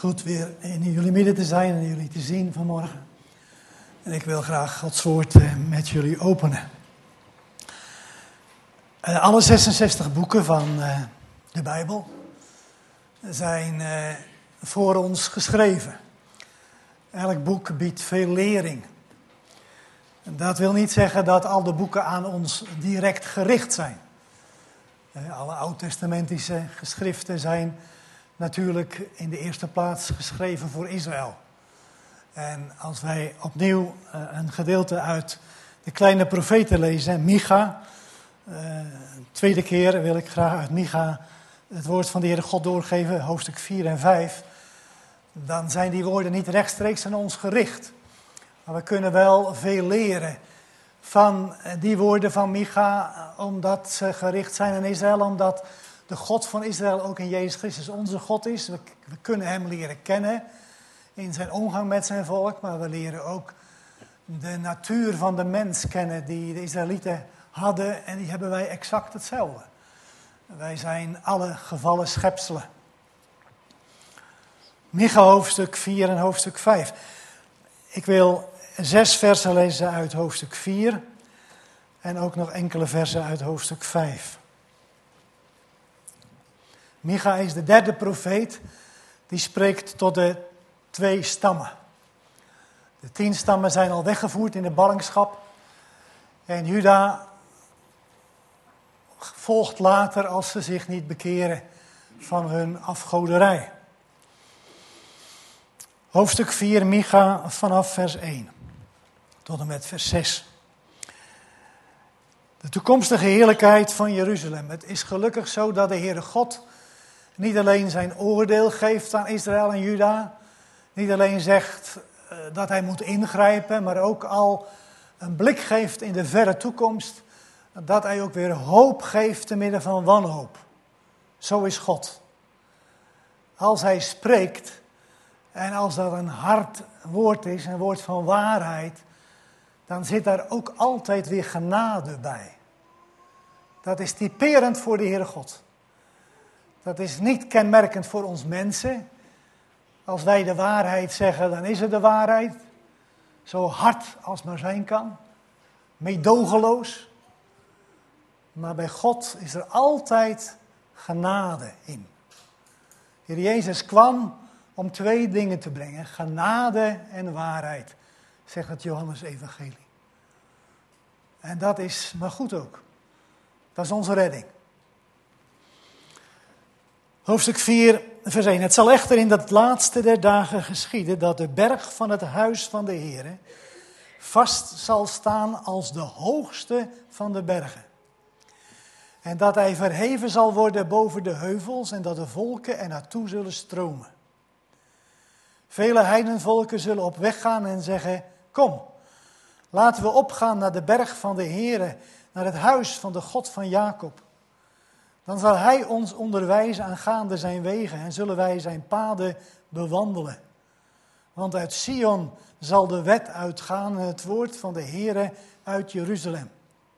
Goed weer in jullie midden te zijn en jullie te zien vanmorgen. En ik wil graag Gods woord met jullie openen. Alle 66 boeken van de Bijbel zijn voor ons geschreven. Elk boek biedt veel lering. Dat wil niet zeggen dat al de boeken aan ons direct gericht zijn. Alle oud-testamentische geschriften zijn natuurlijk in de eerste plaats geschreven voor Israël. En als wij opnieuw een gedeelte uit de kleine profeten lezen, Micha, tweede keer wil ik graag uit Micha het woord van de Heere God doorgeven, hoofdstuk 4 en 5, dan zijn die woorden niet rechtstreeks aan ons gericht. Maar we kunnen wel veel leren van die woorden van Micha, omdat ze gericht zijn aan Israël, omdat de God van Israël ook in Jezus Christus onze God is. We kunnen hem leren kennen in zijn omgang met zijn volk, maar we leren ook de natuur van de mens kennen die de Israëlieten hadden en die hebben wij exact hetzelfde. Wij zijn alle gevallen schepselen. Micha hoofdstuk 4 en hoofdstuk 5. Ik wil 6 versen lezen uit hoofdstuk 4 en ook nog enkele versen uit hoofdstuk 5. Micha is de derde profeet die spreekt tot de 2 stammen. De 10 stammen zijn al weggevoerd in de ballingschap en Juda volgt later als ze zich niet bekeren van hun afgoderij. Hoofdstuk 4, Micha, vanaf vers 1 tot en met vers 6. De toekomstige heerlijkheid van Jeruzalem. Het is gelukkig zo dat de Heere God niet alleen zijn oordeel geeft aan Israël en Juda, niet alleen zegt dat hij moet ingrijpen, maar ook al een blik geeft in de verre toekomst, dat hij ook weer hoop geeft te midden van wanhoop. Zo is God. Als hij spreekt en als dat een hard woord is, een woord van waarheid, dan zit daar ook altijd weer genade bij. Dat is typerend voor de Heere God. Dat is niet kenmerkend voor ons mensen. Als wij de waarheid zeggen, dan is het de waarheid. Zo hard als maar zijn kan. Meedogenloos. Maar bij God is er altijd genade in. Heer Jezus kwam om 2 dingen te brengen. Genade en waarheid, zegt het Johannes-evangelie. En dat is maar goed ook. Dat is onze redding. Hoofdstuk 4, vers 1. Het zal echter in dat laatste der dagen geschieden dat de berg van het huis van de Heere vast zal staan als de hoogste van de bergen. En dat hij verheven zal worden boven de heuvels en dat de volken er naartoe zullen stromen. Vele heidenvolken zullen op weg gaan en zeggen, kom, laten we opgaan naar de berg van de Heere, naar het huis van de God van Jacob. Dan zal hij ons onderwijzen aangaande zijn wegen en zullen wij zijn paden bewandelen. Want uit Sion zal de wet uitgaan en het woord van de Heere uit Jeruzalem.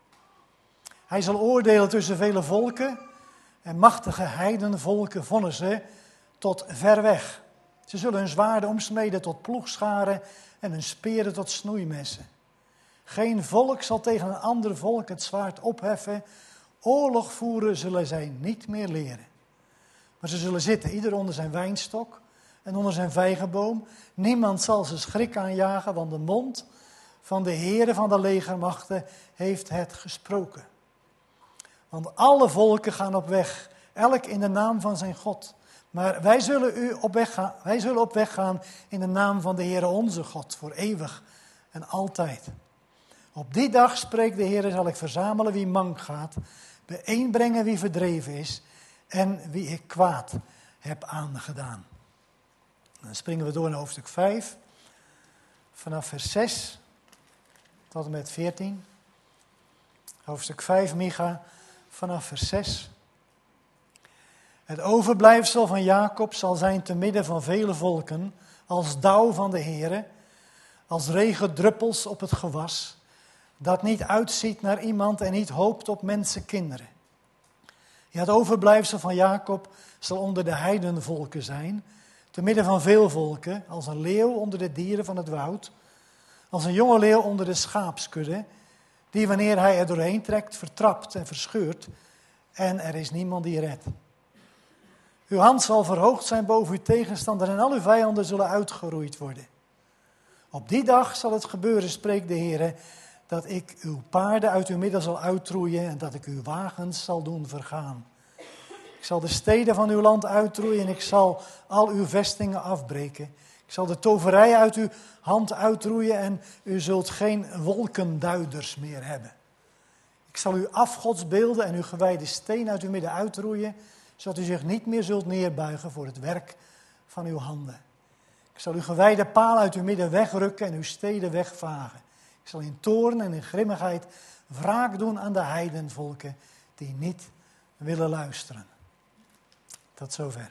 Hij zal oordelen tussen vele volken en machtige heidenvolken vonnissen tot ver weg. Ze zullen hun zwaarden omsmeden tot ploegscharen en hun speren tot snoeimessen. Geen volk zal tegen een ander volk het zwaard opheffen. Oorlog voeren zullen zij niet meer leren. Maar ze zullen zitten, ieder onder zijn wijnstok en onder zijn vijgenboom. Niemand zal ze schrik aanjagen, want de mond van de Heere van de legermachten heeft het gesproken. Want alle volken gaan op weg, elk in de naam van zijn God. Maar wij zullen op weg gaan in de naam van de Heere onze God, voor eeuwig en altijd. Op die dag, spreekt de Heere, zal ik verzamelen wie mank gaat, bijeenbrengen wie verdreven is en wie ik kwaad heb aangedaan. Dan springen we door naar hoofdstuk 5, vanaf vers 6 tot en met 14. Hoofdstuk 5, Micha, vanaf vers 6. Het overblijfsel van Jacob zal zijn te midden van vele volken, als dauw van de Heere, als regendruppels op het gewas, dat niet uitziet naar iemand en niet hoopt op mensenkinderen. Ja, het overblijfsel van Jacob zal onder de heidenvolken zijn, te midden van veel volken, als een leeuw onder de dieren van het woud, als een jonge leeuw onder de schaapskudde, die wanneer hij er doorheen trekt, vertrapt en verscheurt, en er is niemand die redt. Uw hand zal verhoogd zijn boven uw tegenstander en al uw vijanden zullen uitgeroeid worden. Op die dag zal het gebeuren, spreekt de Heer, dat ik uw paarden uit uw midden zal uitroeien en dat ik uw wagens zal doen vergaan. Ik zal de steden van uw land uitroeien en ik zal al uw vestingen afbreken. Ik zal de toverij uit uw hand uitroeien en u zult geen wolkenduiders meer hebben. Ik zal uw afgodsbeelden en uw gewijde steen uit uw midden uitroeien, zodat u zich niet meer zult neerbuigen voor het werk van uw handen. Ik zal uw gewijde paal uit uw midden wegrukken en uw steden wegvagen. Ik zal in toorn en in grimmigheid wraak doen aan de heidenvolken die niet willen luisteren. Tot zover.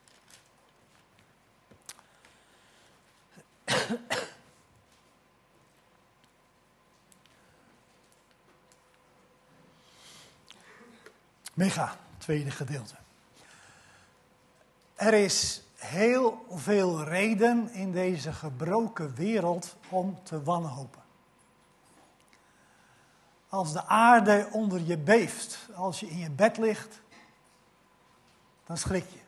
Micha, tweede gedeelte. Er is heel veel reden in deze gebroken wereld om te wanhopen. Als de aarde onder je beeft, als je in je bed ligt, dan schrik je.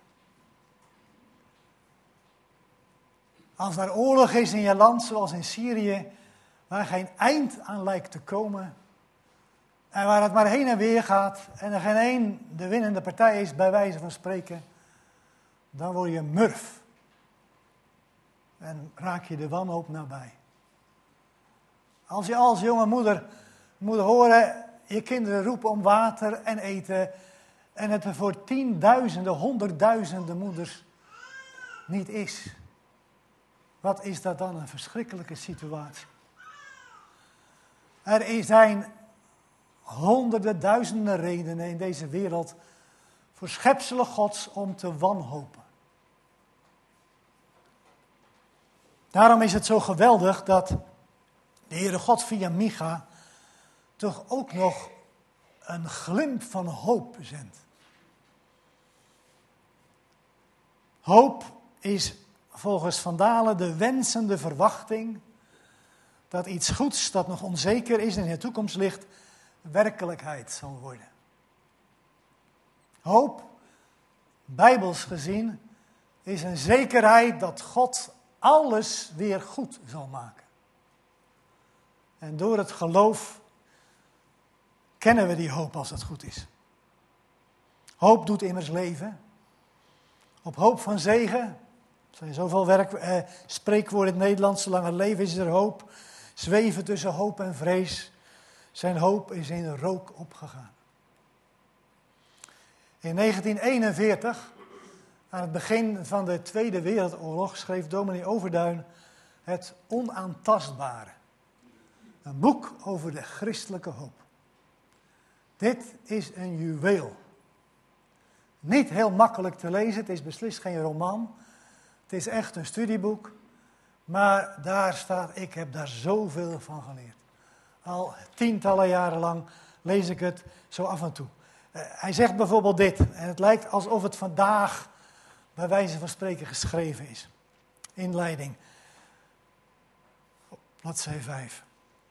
Als er oorlog is in je land, zoals in Syrië, waar geen eind aan lijkt te komen, en waar het maar heen en weer gaat, en er geen één de winnende partij is, bij wijze van spreken, dan word je murf. En raak je de wanhoop nabij. Als je als jonge moeder moet horen, je kinderen roepen om water en eten, en het er voor tienduizenden, honderdduizenden moeders niet is. Wat is dat dan een verschrikkelijke situatie? Er zijn honderden, duizenden redenen in deze wereld voor schepselen Gods om te wanhopen. Daarom is het zo geweldig dat de Heere God via Micha toch ook nog een glimp van hoop zendt. Hoop is volgens Van Dalen de wensende verwachting dat iets goeds dat nog onzeker is en in de toekomst ligt, werkelijkheid zal worden. Hoop, bijbels gezien, is een zekerheid dat God alles weer goed zal maken. En door het geloof kennen we die hoop als het goed is. Hoop doet immers leven. Op hoop van zegen. Er zijn zoveel spreekwoorden in het Nederlands. Zolang er leven is er hoop. Zweven tussen hoop en vrees. Zijn hoop is in rook opgegaan. In 1941, aan het begin van de Tweede Wereldoorlog, schreef dominee Overduin Het Onaantastbare. Een boek over de christelijke hoop. Dit is een juweel. Niet heel makkelijk te lezen, het is beslist geen roman. Het is echt een studieboek. Maar daar staat, ik heb daar zoveel van geleerd. Al tientallen jaren lang lees ik het zo af en toe. Hij zegt bijvoorbeeld dit, en het lijkt alsof het vandaag bij wijze van spreken geschreven is. Inleiding. Bladzijde 5.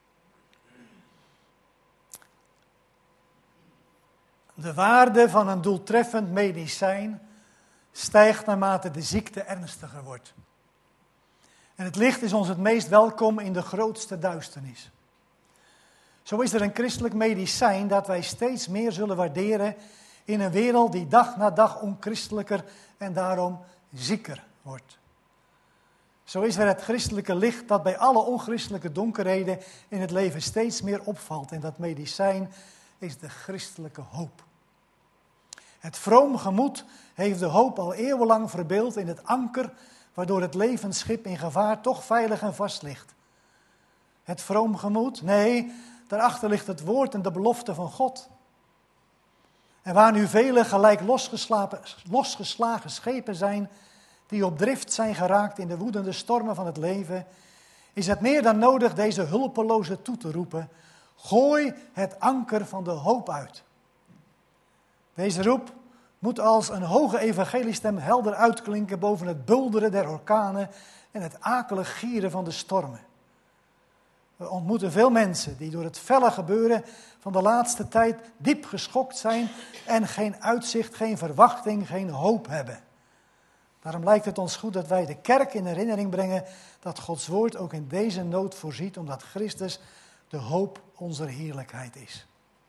De waarde van een doeltreffend medicijn stijgt naarmate de ziekte ernstiger wordt. En het licht is ons het meest welkom in de grootste duisternis. Zo is er een christelijk medicijn dat wij steeds meer zullen waarderen in een wereld die dag na dag onchristelijker en daarom zieker wordt. Zo is er het christelijke licht dat bij alle onchristelijke donkerheden in het leven steeds meer opvalt. En dat medicijn is de christelijke hoop. Het vroom gemoed heeft de hoop al eeuwenlang verbeeld in het anker waardoor het levensschip in gevaar toch veilig en vast ligt. Het vroom gemoed? Nee, daarachter ligt het woord en de belofte van God. En waar nu vele gelijk losgeslagen schepen zijn, die op drift zijn geraakt in de woedende stormen van het leven, is het meer dan nodig deze hulpelozen toe te roepen: gooi het anker van de hoop uit. Deze roep moet als een hoge evangeliestem helder uitklinken boven het bulderen der orkanen en het akelig gieren van de stormen. We ontmoeten veel mensen die door het felle gebeuren van de laatste tijd diep geschokt zijn en geen uitzicht, geen verwachting, geen hoop hebben. Daarom lijkt het ons goed dat wij de kerk in herinnering brengen dat Gods woord ook in deze nood voorziet, omdat Christus de hoop onze heerlijkheid is.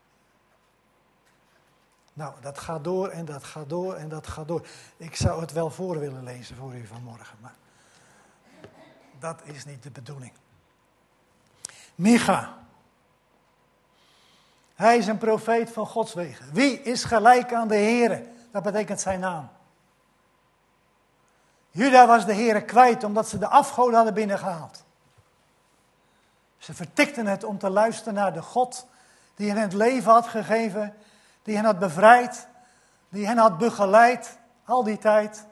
Nou, dat gaat door en dat gaat door en dat gaat door. Ik zou het wel voor willen lezen voor u vanmorgen, maar dat is niet de bedoeling. Micha. Hij is een profeet van Gods wegen. Wie is gelijk aan de Heere? Dat betekent zijn naam. Juda was de Heere kwijt omdat ze de afgoden hadden binnengehaald. Ze vertikten het om te luisteren naar de God die hen het leven had gegeven, die hen had bevrijd, die hen had begeleid al die tijd.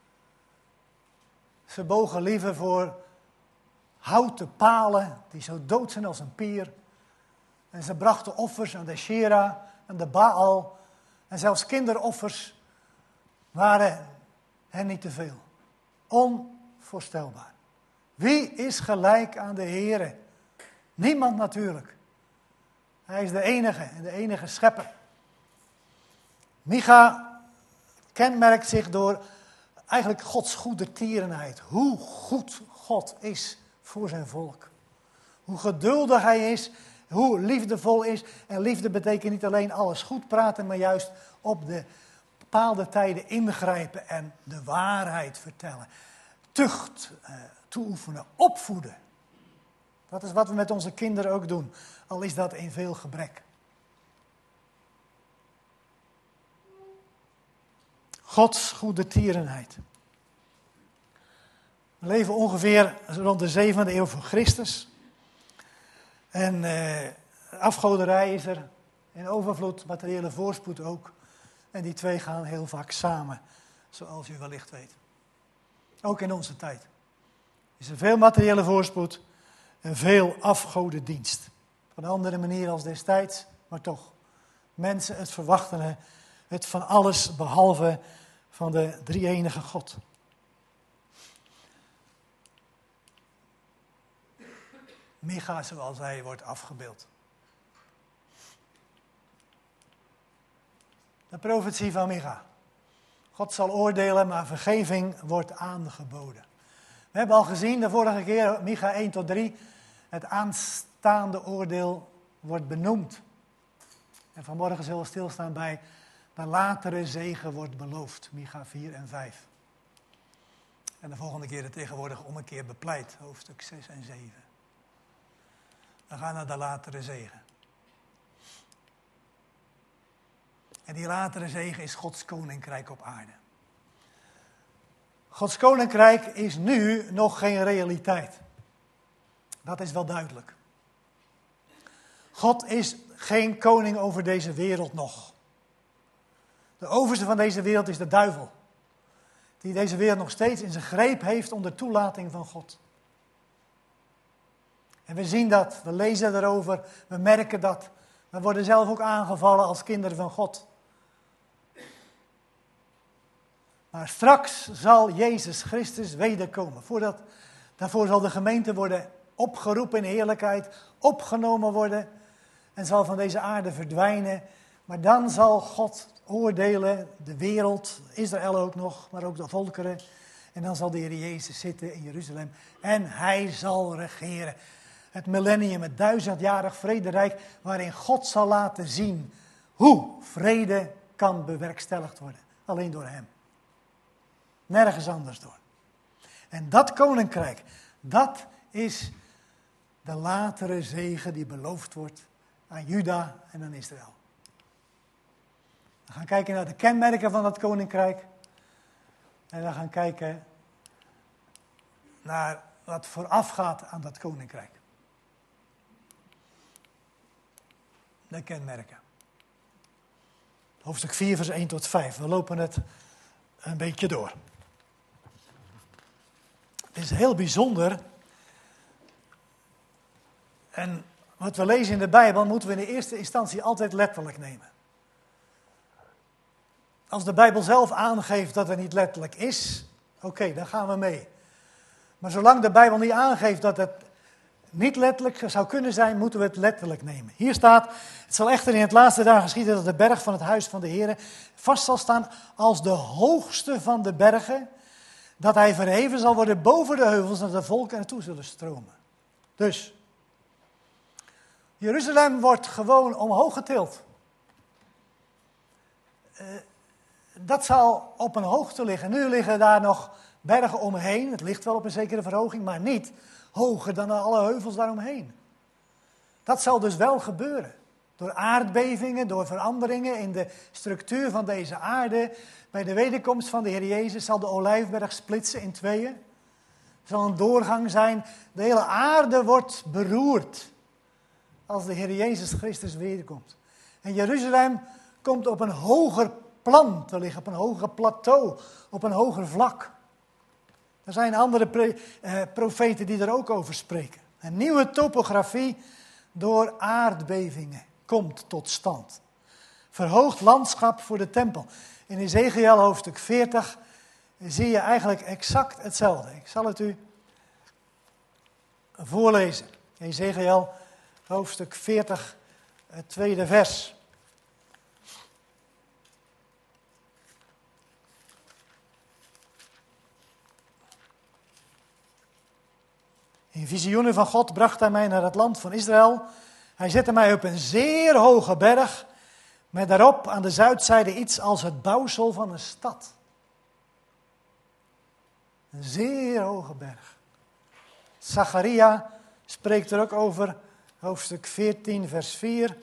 Ze bogen liever voor houten palen die zo dood zijn als een pier. En ze brachten offers aan de Shera en de Baal. En zelfs kinderoffers waren hen niet te veel. Onvoorstelbaar. Wie is gelijk aan de Heere? Niemand natuurlijk. Hij is de enige en de enige schepper. Micha kenmerkt zich door eigenlijk Gods goedertierenheid. Hoe goed God is voor zijn volk. Hoe geduldig hij is, hoe liefdevol is. En liefde betekent niet alleen alles goed praten, maar juist op de bepaalde tijden ingrijpen en de waarheid vertellen. Tucht toeoefenen, opvoeden. Dat is wat we met onze kinderen ook doen, al is dat in veel gebrek. Gods goedertierenheid. We leven ongeveer rond de 7e eeuw voor Christus. En afgoderij is er in overvloed, materiële voorspoed ook. En die twee gaan heel vaak samen, zoals u wellicht weet. Ook in onze tijd is er veel materiële voorspoed en veel afgodendienst. Op een andere manier als destijds, maar toch. Mensen het verwachten, het van alles behalve van de drie-enige God. Micha, zoals hij wordt afgebeeld. De profetie van Micha. God zal oordelen, maar vergeving wordt aangeboden. We hebben al gezien de vorige keer, Micha 1 tot 3, het aanstaande oordeel wordt benoemd. En vanmorgen zullen we stilstaan bij de latere zegen wordt beloofd, Micha 4 en 5. En de volgende keer tegenwoordig om een keer bepleit, hoofdstuk 6 en 7. Dan gaan we naar de latere zegen. En die latere zegen is Gods koninkrijk op aarde. Gods koninkrijk is nu nog geen realiteit. Dat is wel duidelijk. God is geen koning over deze wereld nog. De overste van deze wereld is de duivel. Die deze wereld nog steeds in zijn greep heeft onder toelating van God. En we zien dat, we lezen erover, we merken dat. We worden zelf ook aangevallen als kinderen van God. Maar straks zal Jezus Christus wederkomen. Daarvoor zal de gemeente worden opgeroepen in heerlijkheid, opgenomen worden en zal van deze aarde verdwijnen. Maar dan zal God oordelen, de wereld, Israël ook nog, maar ook de volkeren. En dan zal de Heer Jezus zitten in Jeruzalem en hij zal regeren. Het millennium, het 1000-jarig vrederijk, waarin God zal laten zien hoe vrede kan bewerkstelligd worden. Alleen door hem. Nergens anders door. En dat koninkrijk, dat is de latere zegen die beloofd wordt aan Juda en aan Israël. We gaan kijken naar de kenmerken van dat koninkrijk. En we gaan kijken naar wat voorafgaat aan dat koninkrijk. De kenmerken. Hoofdstuk 4, vers 1 tot 5. We lopen het een beetje door. Het is heel bijzonder. En wat we lezen in de Bijbel moeten we in de eerste instantie altijd letterlijk nemen. Als de Bijbel zelf aangeeft dat het niet letterlijk is, oké, dan gaan we mee. Maar zolang de Bijbel niet aangeeft dat het niet letterlijk zou kunnen zijn, moeten we het letterlijk nemen. Hier staat, het zal echter in het laatste dagen geschieden dat de berg van het huis van de Heere vast zal staan als de hoogste van de bergen, dat hij verheven zal worden boven de heuvels, dat de volken naartoe zullen stromen. Dus, Jeruzalem wordt gewoon omhoog getild. Dat zal op een hoogte liggen. Nu liggen daar nog bergen omheen. Het ligt wel op een zekere verhoging, maar niet hoger dan alle heuvels daaromheen. Dat zal dus wel gebeuren. Door aardbevingen, door veranderingen in de structuur van deze aarde. Bij de wederkomst van de Heer Jezus zal de Olijfberg splitsen in tweeën. Er zal een doorgang zijn. De hele aarde wordt beroerd als de Heer Jezus Christus wederkomt. En Jeruzalem komt op een hoger plan te liggen, op een hoger plateau, op een hoger vlak. Er zijn andere profeten die er ook over spreken. Een nieuwe topografie door aardbevingen komt tot stand. Verhoogd landschap voor de tempel. In Ezekiel hoofdstuk 40 zie je eigenlijk exact hetzelfde. Ik zal het u voorlezen. Ezekiel hoofdstuk 40, het tweede vers. In visioenen van God bracht hij mij naar het land van Israël. Hij zette mij op een zeer hoge berg, met daarop aan de zuidzijde iets als het bouwsel van een stad. Een zeer hoge berg. Zacharia spreekt er ook over, hoofdstuk 14, vers 4.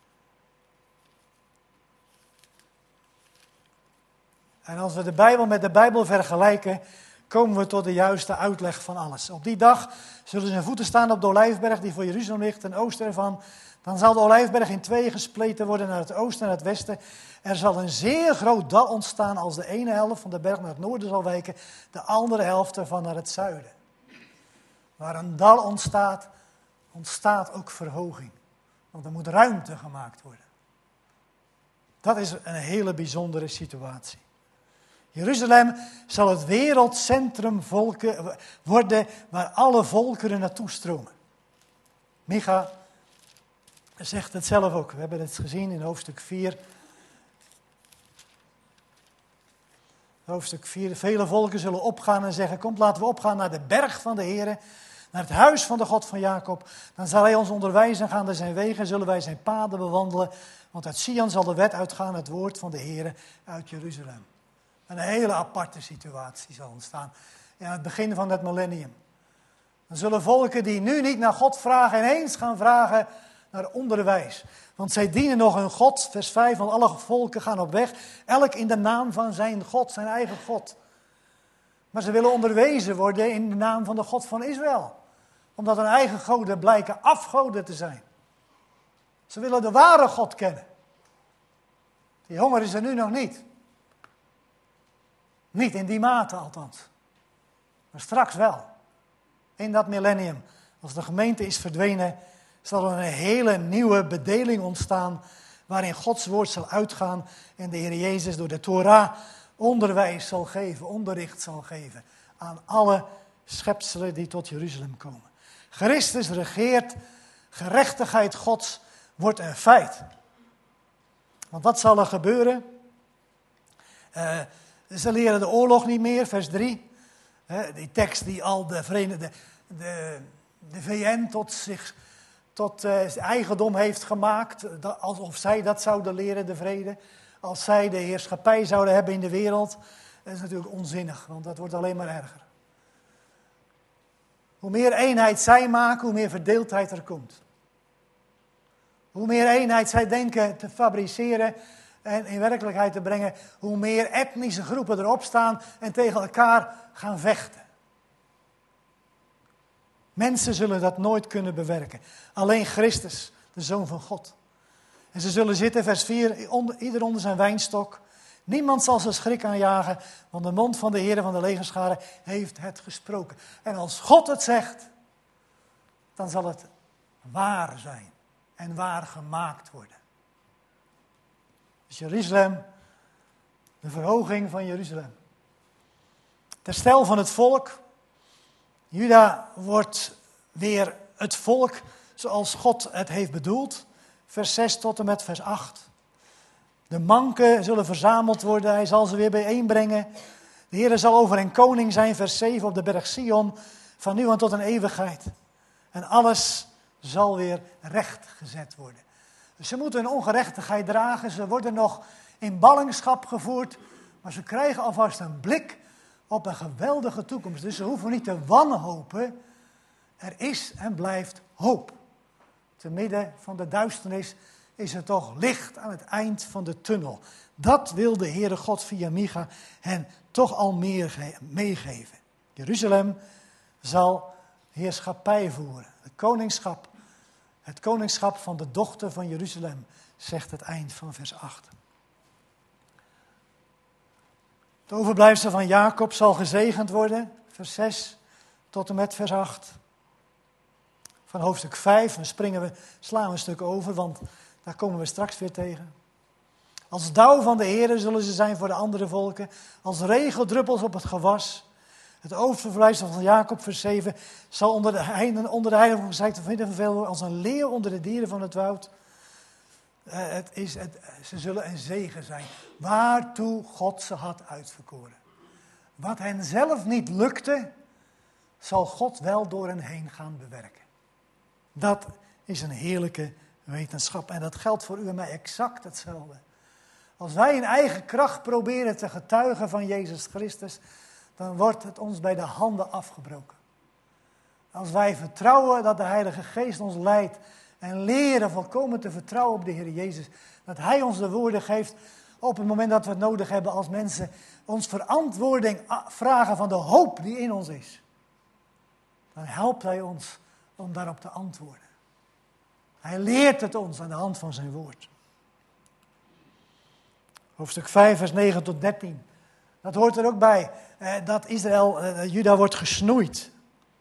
En als we de Bijbel met de Bijbel vergelijken, komen we tot de juiste uitleg van alles. Op die dag zullen zijn voeten staan op de Olijfberg die voor Jeruzalem ligt, ten oosten ervan. Dan zal de Olijfberg in tweeën gespleten worden naar het oosten en het westen. Er zal een zeer groot dal ontstaan als de ene helft van de berg naar het noorden zal wijken, de andere helft ervan naar het zuiden. Waar een dal ontstaat, ontstaat ook verhoging. Want er moet ruimte gemaakt worden. Dat is een hele bijzondere situatie. Jeruzalem zal het wereldcentrum worden waar alle volkeren naartoe stromen. Micha zegt het zelf ook. We hebben het gezien in hoofdstuk 4. Hoofdstuk 4. Vele volken zullen opgaan en zeggen, kom laten we opgaan naar de berg van de Heere, naar het huis van de God van Jacob. Dan zal hij ons onderwijzen, gaande zijn wegen, zullen wij zijn paden bewandelen. Want uit Sion zal de wet uitgaan, het woord van de Heere uit Jeruzalem. Een hele aparte situatie zal ontstaan aan het begin van het millennium. Dan zullen volken die nu niet naar God vragen, ineens gaan vragen naar onderwijs. Want zij dienen nog hun God, vers 5, want alle volken gaan op weg, elk in de naam van zijn God, zijn eigen God. Maar ze willen onderwezen worden in de naam van de God van Israël. Omdat hun eigen goden blijken afgoden te zijn. Ze willen de ware God kennen. Die honger is er nu nog niet. Niet in die mate althans. Maar straks wel. In dat millennium. Als de gemeente is verdwenen, zal er een hele nieuwe bedeling ontstaan. Waarin Gods woord zal uitgaan. En de Heer Jezus door de Torah onderwijs zal geven. Onderricht zal geven. Aan alle schepselen die tot Jeruzalem komen. Christus regeert. Gerechtigheid Gods wordt een feit. Want wat zal er gebeuren? Ze leren de oorlog niet meer, vers 3. Die tekst die al de VN tot eigendom heeft gemaakt. Alsof zij dat zouden leren, de vrede. Als zij de heerschappij zouden hebben in de wereld. Dat is natuurlijk onzinnig, want dat wordt alleen maar erger. Hoe meer eenheid zij maken, hoe meer verdeeldheid er komt. Hoe meer eenheid zij denken te fabriceren en in werkelijkheid te brengen, hoe meer etnische groepen erop staan en tegen elkaar gaan vechten. Mensen zullen dat nooit kunnen bewerken. Alleen Christus, de Zoon van God. En ze zullen zitten, vers 4, ieder onder zijn wijnstok. Niemand zal ze schrik aanjagen, want de mond van de Heer van de legerscharen heeft het gesproken. En als God het zegt, dan zal het waar zijn en waar gemaakt worden. Dus Jeruzalem De verhoging van Jeruzalem. Het herstel van het volk. Juda wordt weer het volk zoals God het heeft bedoeld. Vers 6 tot en met vers 8. De manken zullen verzameld worden, hij zal ze weer bijeenbrengen. De Heer zal over hen koning zijn, vers 7 op de berg Sion, van nu aan tot een eeuwigheid. En alles zal weer rechtgezet worden. Dus ze moeten hun ongerechtigheid dragen, ze worden nog in ballingschap gevoerd, maar ze krijgen alvast een blik op een geweldige toekomst. Dus ze hoeven niet te wanhopen, er is en blijft hoop. Te midden van de duisternis is er toch licht aan het eind van de tunnel. Dat wil de Heere God via Micha hen toch al meegeven. Jeruzalem zal heerschappij voeren. Het koningschap van de dochter van Jeruzalem, zegt het eind van vers 8. Het overblijfsel van Jacob zal gezegend worden, vers 6 tot en met vers 8. Van hoofdstuk 5, slaan we een stuk over, want daar komen we straks weer tegen. Als dauw van de Heere zullen ze zijn voor de andere volken, als regeldruppels op het gewas. Het overblijfsel van Jacob, vers 7, zal onder de heidenen gezegd te vinden worden als een leeuw onder de dieren van het woud. Ze zullen een zegen zijn, waartoe God ze had uitverkoren. Wat hen zelf niet lukte, zal God wel door hen heen gaan bewerken. Dat is een heerlijke wetenschap en dat geldt voor u en mij exact hetzelfde. Als wij in eigen kracht proberen te getuigen van Jezus Christus, dan wordt het ons bij de handen afgebroken. Als wij vertrouwen dat de Heilige Geest ons leidt en leren volkomen te vertrouwen op de Heer Jezus, dat Hij ons de woorden geeft op het moment dat we het nodig hebben, als mensen ons verantwoording vragen van de hoop die in ons is, dan helpt Hij ons om daarop te antwoorden. Hij leert het ons aan de hand van zijn woord. Hoofdstuk 5, vers 9 tot 13. Dat hoort er ook bij, dat Juda wordt gesnoeid.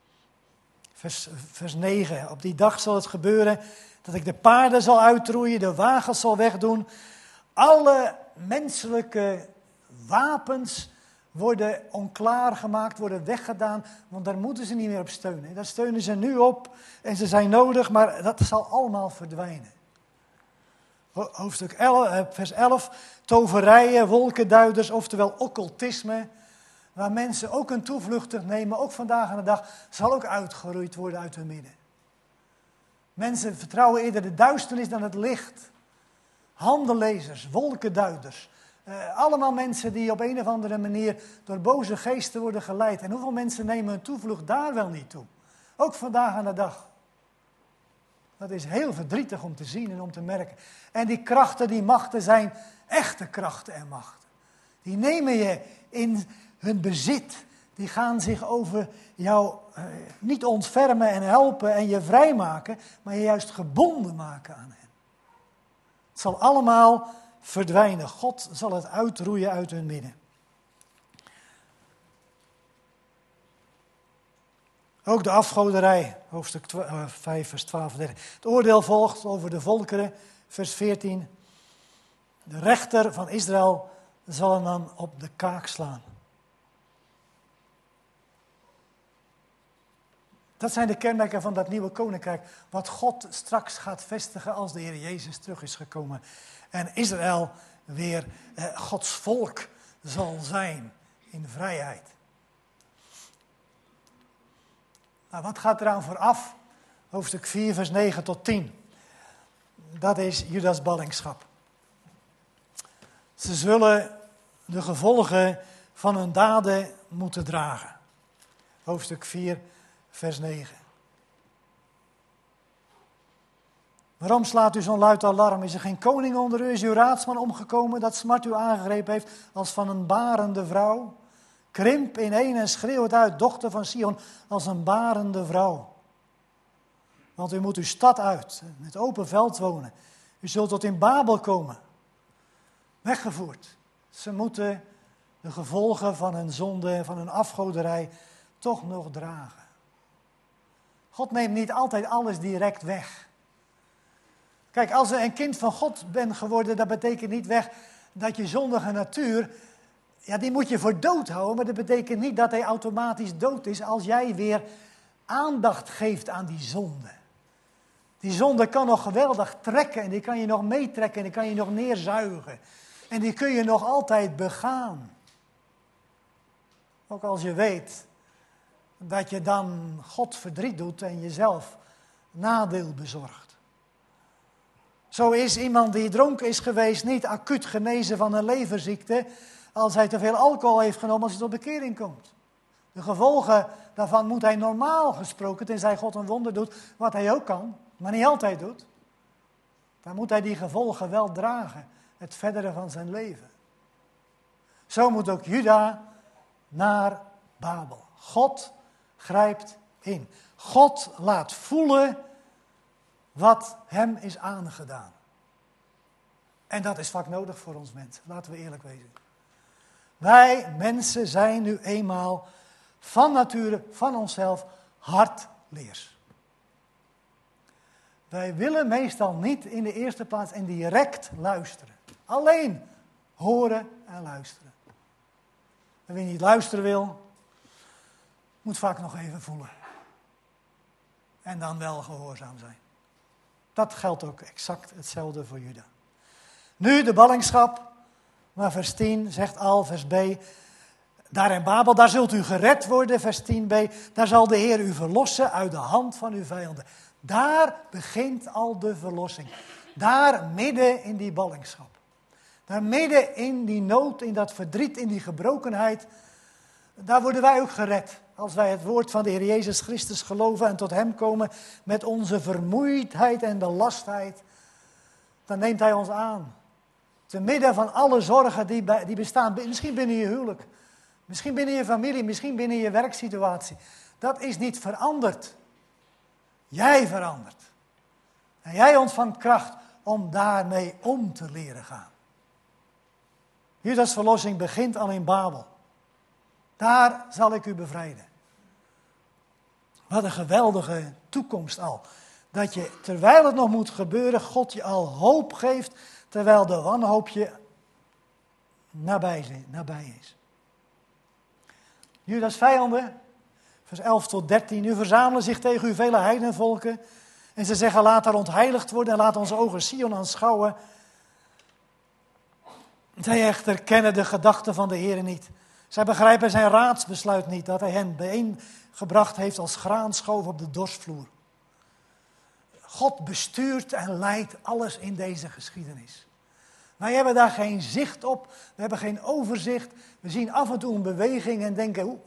Vers 9, op die dag zal het gebeuren dat ik de paarden zal uitroeien, de wagens zal wegdoen. Alle menselijke wapens worden onklaar gemaakt, worden weggedaan, want daar moeten ze niet meer op steunen. Daar steunen ze nu op en ze zijn nodig, maar dat zal allemaal verdwijnen. Hoofdstuk 11, vers 11, toverijen, wolkenduiders, oftewel occultisme, waar mensen ook een toevlucht nemen, ook vandaag aan de dag, zal ook uitgeroeid worden uit hun midden. Mensen vertrouwen eerder de duisternis dan het licht. Handellezers, wolkenduiders, allemaal mensen die op een of andere manier door boze geesten worden geleid. En hoeveel mensen nemen hun toevlucht daar wel niet toe? Ook vandaag aan de dag. Dat is heel verdrietig om te zien en om te merken. En die krachten, die machten zijn echte krachten en machten. Die nemen je in hun bezit. Die gaan zich over jou niet ontfermen en helpen en je vrijmaken, maar je juist gebonden maken aan hen. Het zal allemaal verdwijnen. God zal het uitroeien uit hun midden. Ook de afgoderij, hoofdstuk 5, vers 12 en 13. Het oordeel volgt over de volkeren, vers 14. De rechter van Israël zal hem dan op de kaak slaan. Dat zijn de kenmerken van dat nieuwe koninkrijk, wat God straks gaat vestigen als de Heer Jezus terug is gekomen. En Israël weer Gods volk zal zijn in vrijheid. Nou, wat gaat eraan vooraf? Hoofdstuk 4, vers 9 tot 10. Dat is Judas ballingschap. Ze zullen de gevolgen van hun daden moeten dragen. Hoofdstuk 4, vers 9. Waarom slaat u zo'n luid alarm? Is er geen koning onder u? Is uw raadsman omgekomen dat smart u aangegrepen heeft als van een barende vrouw? Krimp ineen en schreeuw het uit, dochter van Sion, als een barende vrouw. Want u moet uw stad uit, in het open veld wonen. U zult tot in Babel komen. Weggevoerd. Ze moeten de gevolgen van hun zonde en van hun afgoderij toch nog dragen. God neemt niet altijd alles direct weg. Kijk, als je een kind van God bent geworden, dat betekent niet weg dat je zondige natuur ja, die moet je voor dood houden, maar dat betekent niet dat hij automatisch dood is als jij weer aandacht geeft aan die zonde. Die zonde kan nog geweldig trekken en die kan je nog meetrekken en die kan je nog neerzuigen. En die kun je nog altijd begaan. Ook als je weet dat je dan God verdriet doet en jezelf nadeel bezorgt. Zo is iemand die dronken is geweest niet acuut genezen van een leverziekte als hij te veel alcohol heeft genomen als hij tot bekering komt. De gevolgen daarvan moet hij normaal gesproken, tenzij God een wonder doet, wat hij ook kan, maar niet altijd doet. Dan moet hij die gevolgen wel dragen, het verdere van zijn leven. Zo moet ook Juda naar Babel. God grijpt in. God laat voelen wat hem is aangedaan. En dat is vaak nodig voor ons mensen, laten we eerlijk wezen. Wij mensen zijn nu eenmaal van nature, van onszelf, hardleers. Wij willen meestal niet in de eerste plaats en direct luisteren. Alleen horen en luisteren. En wie niet luisteren wil, moet vaak nog even voelen. En dan wel gehoorzaam zijn. Dat geldt ook exact hetzelfde voor Juda. Nu de ballingschap, maar vers 10 zegt al, vers B. Daar in Babel, daar zult u gered worden, vers 10b. Daar zal de Heer u verlossen uit de hand van uw vijanden. Daar begint al de verlossing. Daar midden in die ballingschap. Daar midden in die nood, in dat verdriet, in die gebrokenheid. Daar worden wij ook gered. Als wij het woord van de Heer Jezus Christus geloven en tot hem komen met onze vermoeidheid en belastheid. Dan neemt hij ons aan. Te midden van alle zorgen die bestaan. Misschien binnen je huwelijk. Misschien binnen je familie. Misschien binnen je werksituatie. Dat is niet veranderd. Jij verandert. En jij ontvangt kracht om daarmee om te leren gaan. Judas verlossing begint al in Babel. Daar zal ik u bevrijden. Wat een geweldige toekomst al. Dat je, terwijl het nog moet gebeuren, God je al hoop geeft, terwijl de wanhoop je nabij is. Judas vijanden, vers 11 tot 13. Nu verzamelen zich tegen u vele heidenvolken. En ze zeggen, laat haar ontheiligd worden en laat onze ogen Sion aanschouwen. Zij echter kennen de gedachten van de Heer niet. Zij begrijpen zijn raadsbesluit niet, dat hij hen bijeengebracht heeft als graanschoof op de dorsvloer. God bestuurt en leidt alles in deze geschiedenis. Wij hebben daar geen zicht op, we hebben geen overzicht. We zien af en toe een beweging en denken,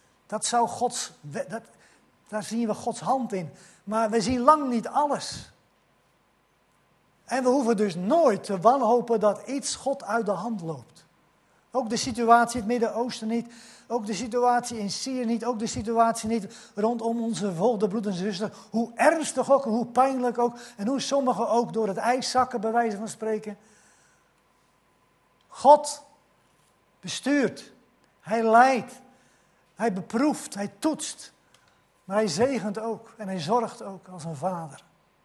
daar zien we Gods hand in. Maar we zien lang niet alles. En we hoeven dus nooit te wanhopen dat iets God uit de hand loopt. Ook de situatie in het Midden-Oosten niet. Ook de situatie in Syrië niet. Ook de situatie niet rondom onze volgende broeders en zusters. Hoe ernstig ook en hoe pijnlijk ook. En hoe sommigen ook door het ijs zakken, bij wijze van spreken. God bestuurt. Hij leidt. Hij beproeft. Hij toetst. Maar hij zegent ook. En hij zorgt ook als een vader.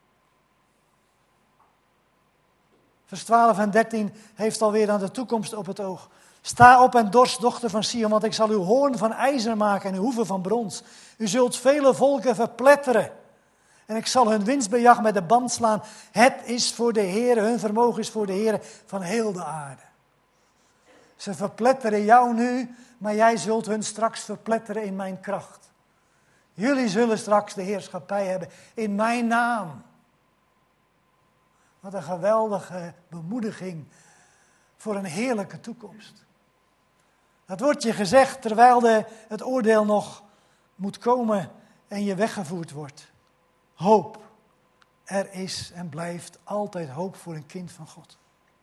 Vers 12 en 13 heeft alweer aan de toekomst op het oog. Sta op en dorst, dochter van Sion, want ik zal uw hoorn van ijzer maken en uw hoeven van brons. U zult vele volken verpletteren. En ik zal hun winstbejag met de band slaan. Het is voor de Heer, hun vermogen is voor de Heer van heel de aarde. Ze verpletteren jou nu, maar jij zult hun straks verpletteren in mijn kracht. Jullie zullen straks de heerschappij hebben in mijn naam. Wat een geweldige bemoediging voor een heerlijke toekomst. Dat wordt je gezegd terwijl het oordeel nog moet komen en je weggevoerd wordt. Hoop. Er is en blijft altijd hoop voor een kind van God.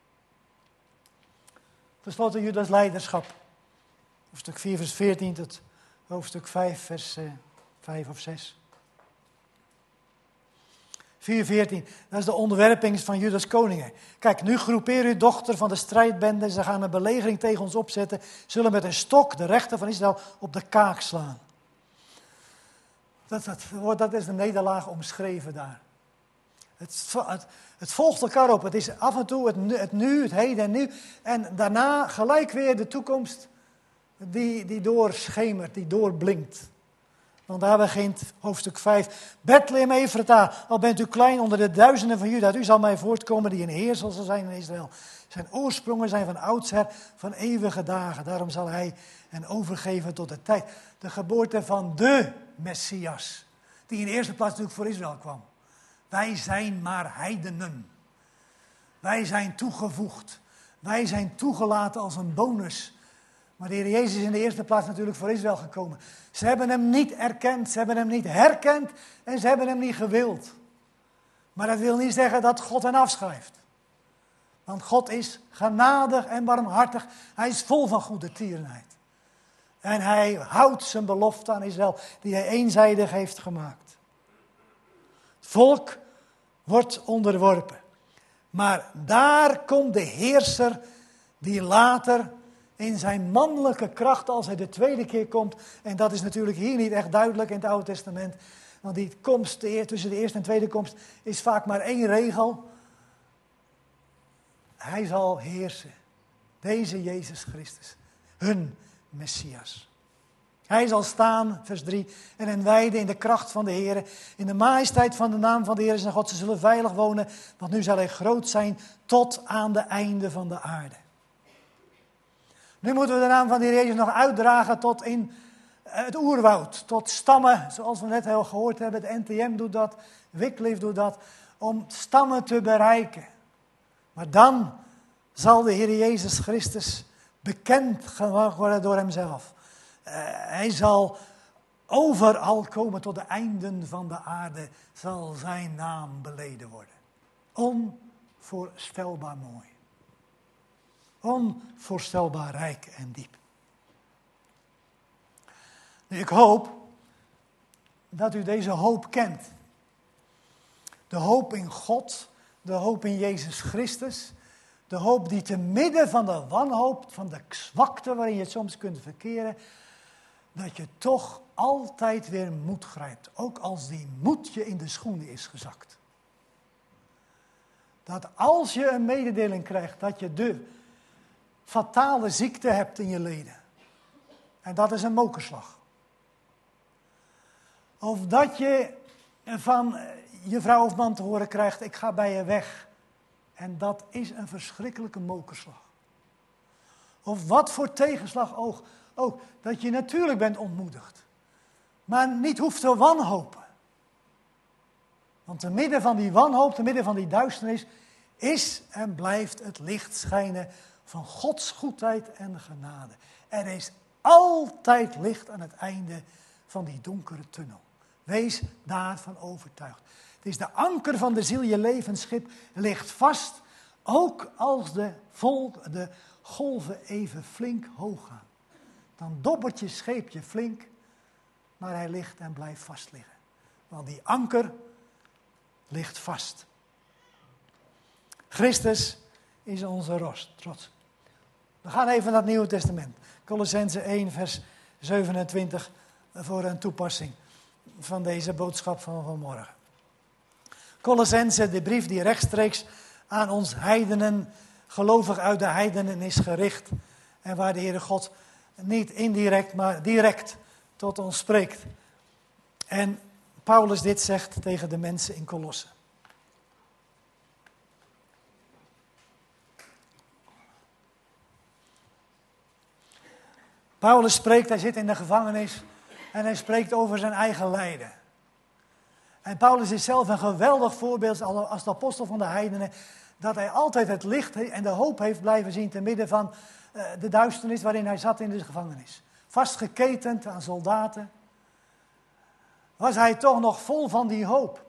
Ten slotte Judas leiderschap. Hoofdstuk 4 vers 14 tot hoofdstuk 5 vers 5 of 6. 4:14, dat is de onderwerping van Judas koningen. Kijk, nu groepeer u dochter van de strijdbende. Ze gaan een belegering tegen ons opzetten. Zullen met een stok de rechter van Israël op de kaak slaan. Dat is de nederlaag omschreven daar. Het volgt elkaar op. Het is af en toe het nu, het heden en nu. En daarna gelijk weer de toekomst. die doorschemert, die doorblinkt. Want daar begint hoofdstuk 5. Bethlehem Efrata, al bent u klein onder de duizenden van Juda. U zal mij voortkomen die een heerser zal zijn in Israël. Zijn oorsprongen zijn van oudsher, van eeuwige dagen. Daarom zal hij hen overgeven tot de tijd. De geboorte van de Messias. Die in de eerste plaats natuurlijk voor Israël kwam. Wij zijn maar heidenen. Wij zijn toegevoegd. Wij zijn toegelaten als een bonus. Maar de Heer Jezus is in de eerste plaats natuurlijk voor Israël gekomen. Ze hebben hem niet erkend, ze hebben hem niet herkend en ze hebben hem niet gewild. Maar dat wil niet zeggen dat God hen afschrijft. Want God is genadig en barmhartig. Hij is vol van goede tierenheid. En hij houdt zijn belofte aan Israël die hij eenzijdig heeft gemaakt. Het volk wordt onderworpen. Maar daar komt de heerser die later in zijn mannelijke kracht als hij de tweede keer komt. En dat is natuurlijk hier niet echt duidelijk in het Oude Testament. Want die komst tussen de eerste en tweede komst is vaak maar één regel. Hij zal heersen. Deze Jezus Christus. Hun Messias. Hij zal staan, vers 3, en hen wijden in de kracht van de Heer. In de majesteit van de naam van de Heer zijn God. Ze zullen veilig wonen, want nu zal hij groot zijn tot aan de einde van de aarde. Nu moeten we de naam van de Heer Jezus nog uitdragen tot in het oerwoud. Tot stammen, zoals we net al gehoord hebben. De NTM doet dat, Wycliffe doet dat. Om stammen te bereiken. Maar dan zal de Heer Jezus Christus bekend gemaakt worden door hemzelf. Hij zal overal komen tot de einden van de aarde. Zal zijn naam beleden worden. Onvoorstelbaar mooi. Onvoorstelbaar rijk en diep. Nu, ik hoop dat u deze hoop kent. De hoop in God, de hoop in Jezus Christus. De hoop die te midden van de wanhoop, van de zwakte waarin je het soms kunt verkeren, dat je toch altijd weer moed grijpt. Ook als die moed je in de schoenen is gezakt. Dat als je een mededeling krijgt dat je de fatale ziekte hebt in je leden. En dat is een mokerslag. Of dat je van je vrouw of man te horen krijgt, ik ga bij je weg. En dat is een verschrikkelijke mokerslag. Of wat voor tegenslag ook, dat je natuurlijk bent ontmoedigd. Maar niet hoeft te wanhopen. Want te midden van die wanhoop, te midden van die duisternis, is en blijft het licht schijnen van Gods goedheid en genade. Er is altijd licht aan het einde van die donkere tunnel. Wees daarvan overtuigd. Het is de anker van de ziel, je levensschip ligt vast, ook als de golven even flink hoog gaan. Dan dobbert je scheepje flink, maar hij ligt en blijft vast liggen. Want die anker ligt vast. Christus is onze trots. We gaan even naar het Nieuwe Testament. Kolossenzen 1 vers 27 voor een toepassing van deze boodschap van vanmorgen. Kolossenzen, de brief die rechtstreeks aan ons heidenen, gelovig uit de heidenen is gericht. En waar de Heere God niet indirect, maar direct tot ons spreekt. En Paulus dit zegt tegen de mensen in Kolosse. Paulus spreekt, hij zit in de gevangenis en hij spreekt over zijn eigen lijden. En Paulus is zelf een geweldig voorbeeld als de apostel van de heidenen, dat hij altijd het licht en de hoop heeft blijven zien te midden van de duisternis waarin hij zat in de gevangenis. Vastgeketend aan soldaten, was hij toch nog vol van die hoop.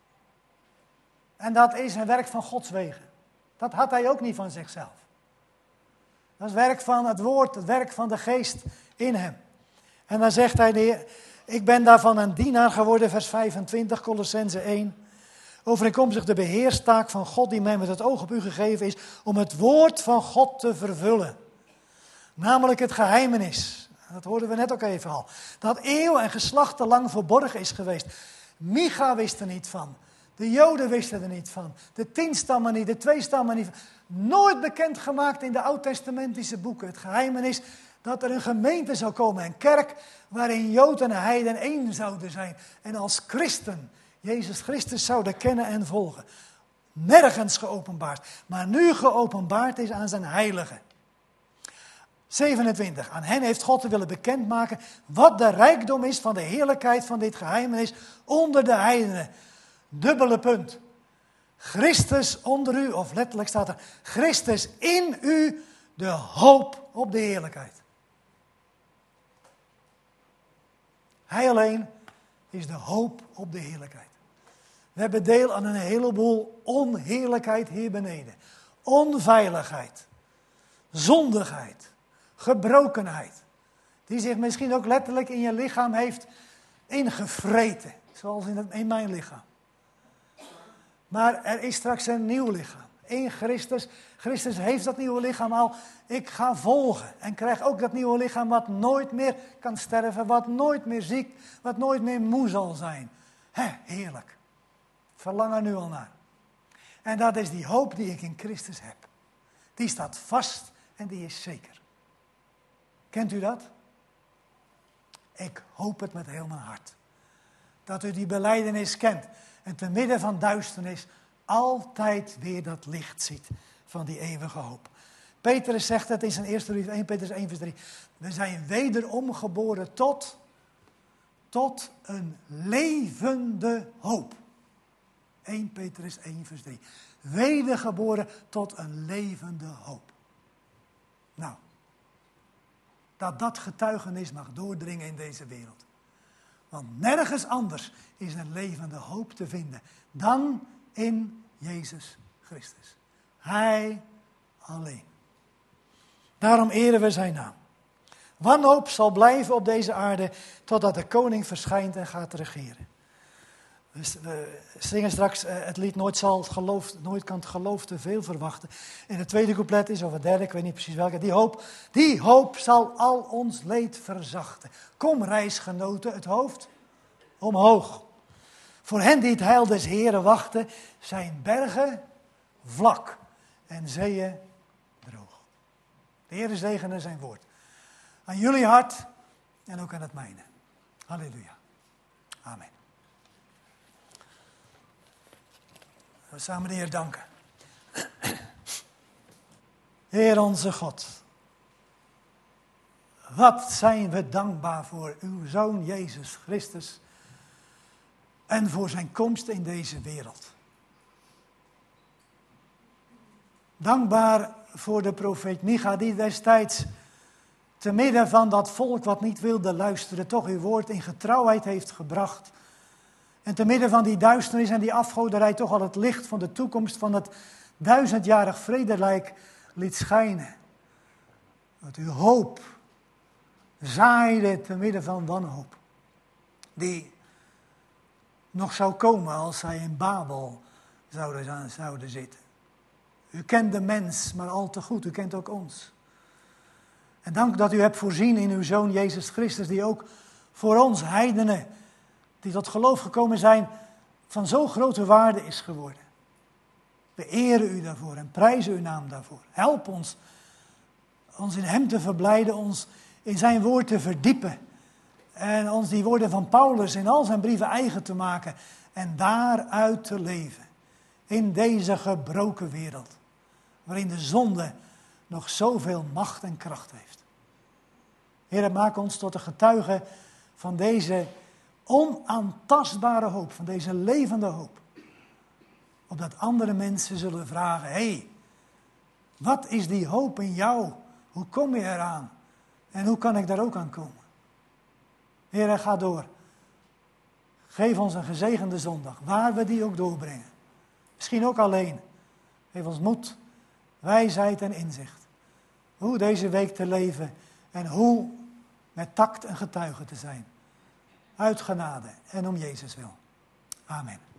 En dat is een werk van Gods wegen. Dat had hij ook niet van zichzelf. Dat is werk van het woord, het werk van de geest in hem. En dan zegt hij, ik ben daarvan een dienaar geworden, vers 25, Kolossenzen 1. Overeenkomstig de beheerstaak van God die mij met het oog op u gegeven is, om het woord van God te vervullen. Namelijk het geheimenis, dat hoorden we net ook even al, dat eeuwen en geslachten lang verborgen is geweest. Micha wist er niet van. De Joden wisten er niet van. De 10 stammen niet, de 2 stammen niet. Nooit bekendgemaakt in de oud-testamentische boeken. Het geheimenis Dat er een gemeente zou komen, een kerk waarin Jood en Heiden één zouden zijn. En als christen Jezus Christus zouden kennen en volgen. Nergens geopenbaard, maar nu geopenbaard is aan zijn heiligen. 27. Aan hen heeft God te willen bekendmaken wat de rijkdom is van de heerlijkheid van dit geheimenis onder de heidenen. Dubbele punt. Christus onder u, of letterlijk staat er, Christus in u, de hoop op de heerlijkheid. Hij alleen is de hoop op de heerlijkheid. We hebben deel aan een heleboel onheerlijkheid hier beneden. Onveiligheid, zondigheid, gebrokenheid. Die zich misschien ook letterlijk in je lichaam heeft ingevreten. Zoals in mijn lichaam. Maar er is straks een nieuw lichaam. In Christus. Christus heeft dat nieuwe lichaam al. Ik ga volgen. En krijg ook dat nieuwe lichaam wat nooit meer kan sterven. Wat nooit meer ziek. Wat nooit meer moe zal zijn. Heerlijk. Verlang er nu al naar. En dat is die hoop die ik in Christus heb. Die staat vast en die is zeker. Kent u dat? Ik hoop het met heel mijn hart. Dat u die belijdenis kent. En te midden van duisternis altijd weer dat licht ziet van die eeuwige hoop. Petrus zegt het in zijn eerste brief, 1 Petrus 1 vers 3. We zijn wederom geboren tot een levende hoop. 1 Petrus 1 vers 3. Wedergeboren tot een levende hoop. Nou, dat getuigenis mag doordringen in deze wereld. Want nergens anders is een levende hoop te vinden dan in Jezus Christus. Hij alleen. Daarom eren we zijn naam. Wanhoop zal blijven op deze aarde totdat de koning verschijnt en gaat regeren. We zingen straks het lied nooit kan het geloof te veel verwachten. En het tweede couplet is, of het derde, ik weet niet precies welke. Die hoop zal al ons leed verzachten. Kom reisgenoten, het hoofd omhoog. Voor hen die het heil des Heren wachten, zijn bergen vlak en zeeën droog. De Heer zegene zijn woord. Aan jullie hart en ook aan het mijne. Halleluja. Amen. We samen de Heer danken. Heer onze God. Wat zijn we dankbaar voor uw Zoon Jezus Christus. En voor zijn komst in deze wereld. Dankbaar voor de profeet Micha die destijds te midden van dat volk wat niet wilde luisteren, toch uw woord in getrouwheid heeft gebracht. En te midden van die duisternis en die afgoderij toch al het licht van de toekomst van het 1000-jarig vrederijk liet schijnen. Dat uw hoop zaaide te midden van wanhoop. Die nog zou komen als zij in Babel zouden zitten. U kent de mens maar al te goed, u kent ook ons. En dank dat u hebt voorzien in uw Zoon Jezus Christus, die ook voor ons heidenen, die tot geloof gekomen zijn, van zo grote waarde is geworden. We eren u daarvoor en prijzen uw naam daarvoor. Help ons in hem te verblijden, ons in zijn woord te verdiepen. En ons die woorden van Paulus in al zijn brieven eigen te maken. En daaruit te leven. In deze gebroken wereld. Waarin de zonde nog zoveel macht en kracht heeft. Heer, maak ons tot de getuigen van deze onaantastbare hoop. Van deze levende hoop. Opdat andere mensen zullen vragen. Hé, wat is die hoop in jou? Hoe kom je eraan? En hoe kan ik daar ook aan komen? Heer, ga door. Geef ons een gezegende zondag, waar we die ook doorbrengen. Misschien ook alleen. Geef ons moed, wijsheid en inzicht. Hoe deze week te leven en hoe met tact en getuige te zijn. Uit genade en om Jezus wil. Amen.